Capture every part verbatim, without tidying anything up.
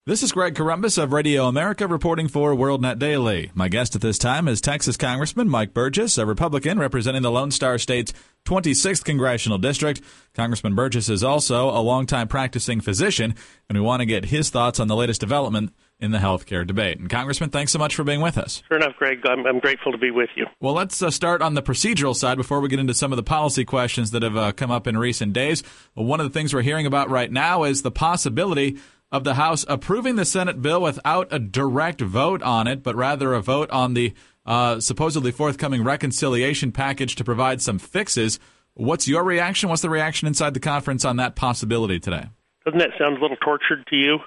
This is Greg Corombos of Radio America reporting for WorldNet Daily. My guest at this time is Texas Congressman Mike Burgess, a Republican representing the Lone Star State's twenty-sixth Congressional District. Congressman Burgess is also a longtime practicing physician, and we want to get his thoughts on the latest development in the health care debate. And Congressman, thanks so much for being with us. Sure enough, Greg. I'm, I'm grateful to be with you. Well, let's uh, start on the procedural side before we get into some of the policy questions that have uh, come up in recent days. Well, one of the things we're hearing about right now is the possibility of the House approving the Senate bill without a direct vote on it, but rather a vote on the uh, supposedly forthcoming reconciliation package to provide some fixes. What's your reaction? What's the reaction inside the conference on that possibility today? Doesn't that sound a little tortured to you?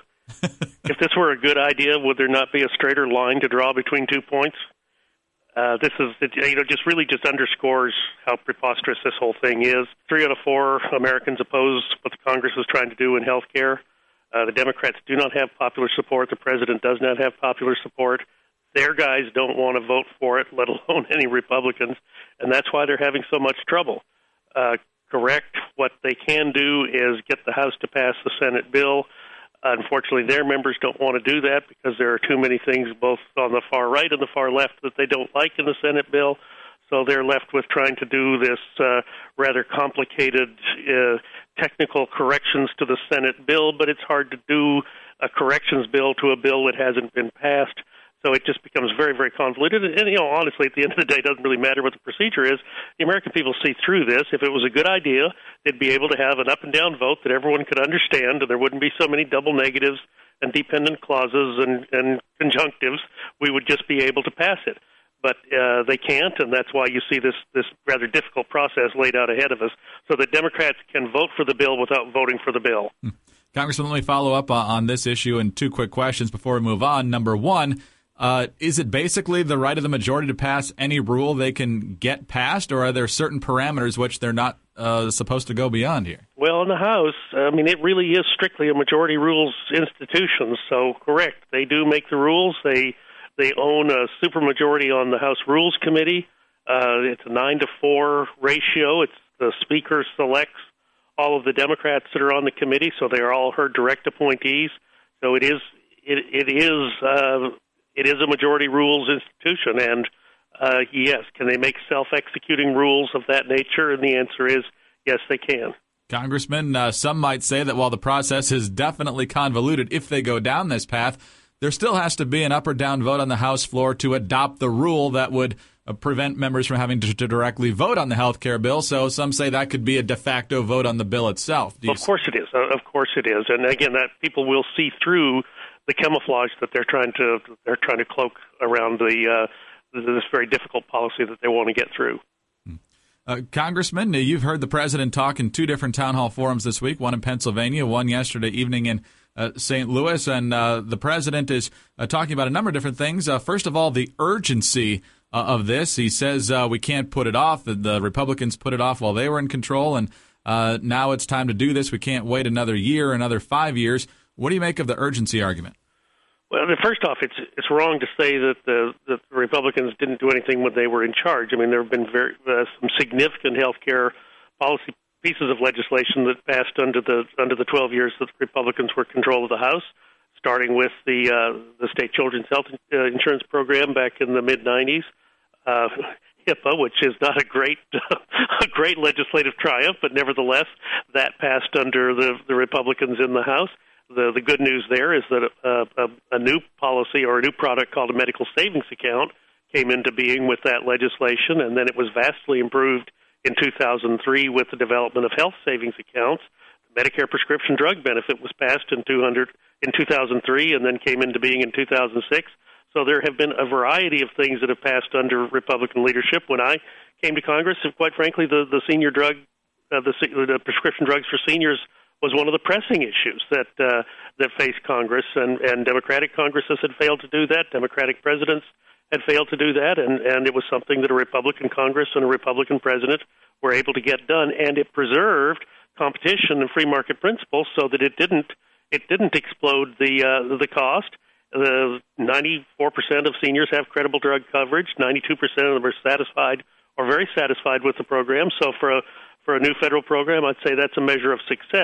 If this were a good idea, would there not be a straighter line to draw between two points? Uh, this is, you know, just really just underscores how preposterous this whole thing is. Three out of four Americans oppose what the Congress is trying to do in health care. Uh, the Democrats do not have popular support. The president does not have popular support. Their guys don't want to vote for it, let alone any Republicans, and that's why they're having so much trouble. Uh, correct, what they can do is get the House to pass the Senate bill. Unfortunately, their members don't want to do that because there are too many things both on the far right and the far left that they don't like in the Senate bill. So they're left with trying to do this uh, rather complicated uh, technical corrections to the Senate bill, but it's hard to do a corrections bill to a bill that hasn't been passed. So it just becomes very, very convoluted. And, and, you know, honestly, at the end of the day, it doesn't really matter what the procedure is. The American people see through this. If it was a good idea, they'd be able to have an up and down vote that everyone could understand, and there wouldn't be so many double negatives and dependent clauses and, and conjunctives. We would just be able to pass it. But uh, they can't, and that's why you see this, this rather difficult process laid out ahead of us, so that Democrats can vote for the bill without voting for the bill. Congressman, let me follow up on this issue in two quick questions before we move on. Number one, uh, is it basically the right of the majority to pass any rule they can get passed, or are there certain parameters which they're not uh, supposed to go beyond here? Well, in the House, I mean, it really is strictly a majority rules institution, so correct. They do make the rules. They They own a supermajority on the House Rules Committee. Uh, it's a nine to four ratio. It's the Speaker selects all of the Democrats that are on the committee, so they are all her direct appointees. So it is it it is uh, it is a majority rules institution. And uh, yes, can they make self-executing rules of that nature? And the answer is yes, they can. Congressman, uh, some might say that while the process is definitely convoluted, if they go down this path, there still has to be an up or down vote on the House floor to adopt the rule that would uh, prevent members from having to, to directly vote on the health care bill. So some say that could be a de facto vote on the bill itself. Well, of course it is. Uh, of course it is. And again, that people will see through the camouflage that they're trying to they're trying to cloak around the uh, this very difficult policy that they want to get through. Uh, Congressman, you've heard the president talk in two different town hall forums this week, one in Pennsylvania, one yesterday evening in Uh, Saint Louis, and uh, the president is uh, talking about a number of different things. Uh, first of all, the urgency uh, of this. He says uh, we can't put it off. The, the Republicans put it off while they were in control, and uh, now it's time to do this. We can't wait another year, another five years. What do you make of the urgency argument? Well, first off, it's it's wrong to say that the, that the Republicans didn't do anything when they were in charge. I mean, there have been very uh, some significant health care policy pieces of legislation that passed under the under the twelve years that the Republicans were in control of the House, starting with the uh, the state children's health uh, insurance program back in the mid nineties, uh, HIPAA, which is not a great a great legislative triumph, but nevertheless that passed under the the Republicans in the House. The the good news there is that a, a, a new policy or a new product called a medical savings account came into being with that legislation, and then it was vastly improved in two thousand three with the development of health savings accounts. The Medicare prescription drug benefit was passed in two thousand three and then came into being in two thousand six. So there have been a variety of things that have passed under Republican leadership. When I came to Congress, quite frankly, the, the senior drug, uh, the, the prescription drugs for seniors was one of the pressing issues that uh, that faced Congress, and, and Democratic Congresses had failed to do that. Democratic presidents had failed to do that, and, and it was something that a Republican Congress and a Republican president were able to get done, and it preserved competition and free market principles so that it didn't it didn't explode the uh, the cost. The ninety-four percent of seniors have credible drug coverage. ninety-two percent of them are satisfied or very satisfied with the program. So for a for a new federal program, I'd say that's a measure of success.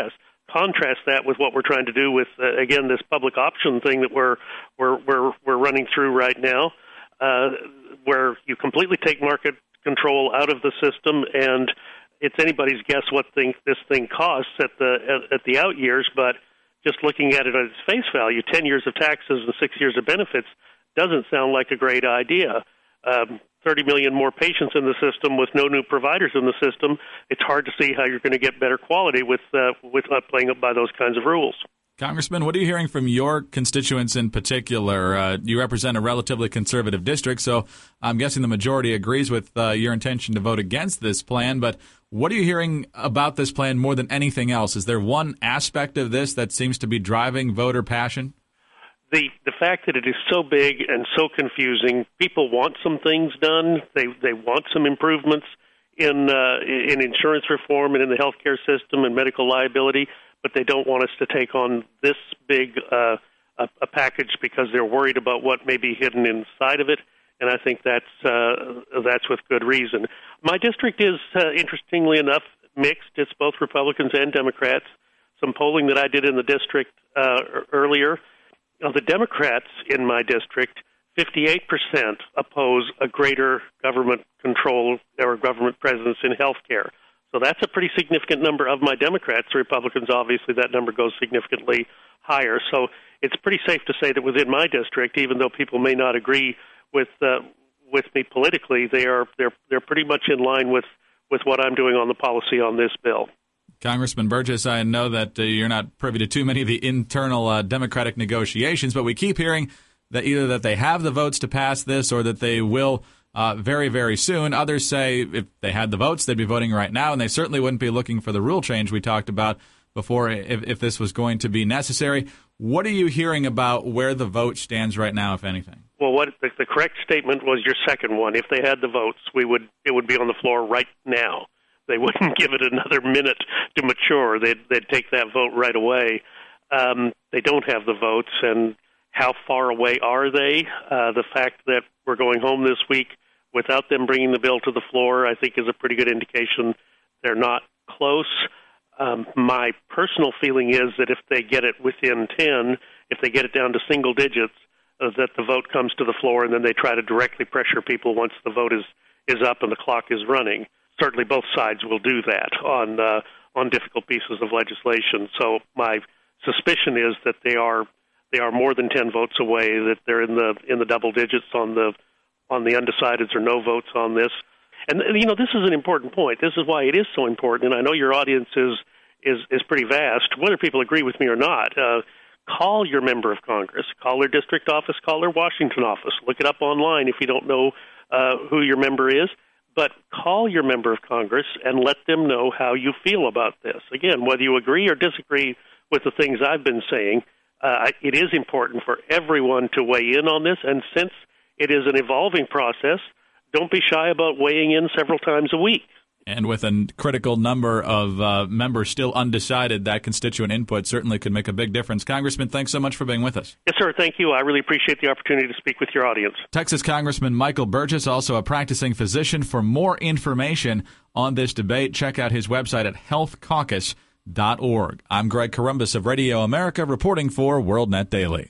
contrast that with what we're trying to do with, uh, again, this public option thing that we're we're we're, we're running through right now, uh, where you completely take market control out of the system, and it's anybody's guess what thing, this thing costs at the at, at the out years. But just looking at it at its face value, ten years of taxes and six years of benefits doesn't sound like a great idea. Um, thirty million more patients in the system with no new providers in the system. It's hard to see how you're going to get better quality with uh, with not playing by those kinds of rules. Congressman, what are you hearing from your constituents in particular? Uh, you represent a relatively conservative district, so I'm guessing the majority agrees with uh, your intention to vote against this plan. But what are you hearing about this plan more than anything else? Is there one aspect of this that seems to be driving voter passion? The the fact that it is so big and so confusing, people want some things done. They they want some improvements in uh, in insurance reform and in the healthcare system and medical liability, but they don't want us to take on this big uh, a, a package because they're worried about what may be hidden inside of it. And I think that's uh, that's with good reason. My district is, uh, interestingly enough, mixed. It's both Republicans and Democrats. Some polling that I did in the district uh, earlier. Now, the Democrats in my district, fifty-eight percent oppose a greater government control or government presence in health care. So that's a pretty significant number of my Democrats. The Republicans, obviously, that number goes significantly higher. So it's pretty safe to say that within my district, even though people may not agree with uh, with me politically, they are they're they're pretty much in line with, with what I'm doing on the policy on this bill. Congressman Burgess, I know that uh, you're not privy to too many of the internal uh, Democratic negotiations, but we keep hearing that either that they have the votes to pass this or that they will uh, very, very soon. Others say if they had the votes, they'd be voting right now, and they certainly wouldn't be looking for the rule change we talked about before if, if this was going to be necessary. What are you hearing about where the vote stands right now, if anything? Well, what the, the correct statement was your second one. If they had the votes, we would it would be on the floor right now. They wouldn't give it another minute to mature. They'd, they'd take that vote right away. Um, they don't have the votes, and how far away are they? Uh, the fact that we're going home this week without them bringing the bill to the floor, I think, is a pretty good indication they're not close. Um, my personal feeling is that if they get it within ten, if they get it down to single digits, uh, that the vote comes to the floor, and then they try to directly pressure people once the vote is, is up and the clock is running. Certainly both sides will do that on uh, on difficult pieces of legislation. So my suspicion is that they are they are more than ten votes away, that they're in the in the double digits on the on the undecideds or no votes on this. And, you know, this is an important point. This is why it is so important, and I know your audience is is, is pretty vast, whether people agree with me or not. Uh, call your member of Congress. Call their district office. Call their Washington office. Look it up online if you don't know uh, who your member is. But call your member of Congress and let them know how you feel about this. Again, whether you agree or disagree with the things I've been saying, uh, it is important for everyone to weigh in on this. And since it is an evolving process, don't be shy about weighing in several times a week. And with a critical number of uh, members still undecided, that constituent input certainly could make a big difference. Congressman, thanks so much for being with us. Yes, sir. Thank you. I really appreciate the opportunity to speak with your audience. Texas Congressman Michael Burgess, also a practicing physician. For more information on this debate, check out his website at health caucus dot org. I'm Greg Corombos of Radio America, reporting for WorldNet Daily.